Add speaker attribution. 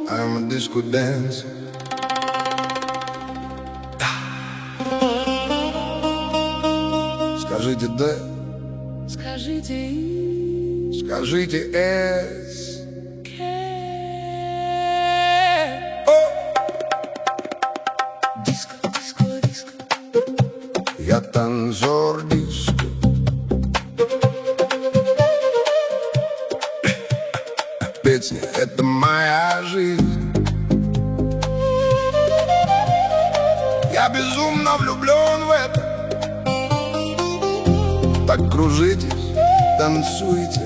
Speaker 1: I'm a disco dancer. Скажите «Д»,
Speaker 2: скажите «И»,
Speaker 1: скажите «С».
Speaker 2: диско, диско, диско.
Speaker 1: Я танцор диско. Песня — это моя жизнь. Я безумно влюблен в это. Так кружитесь, танцуйте,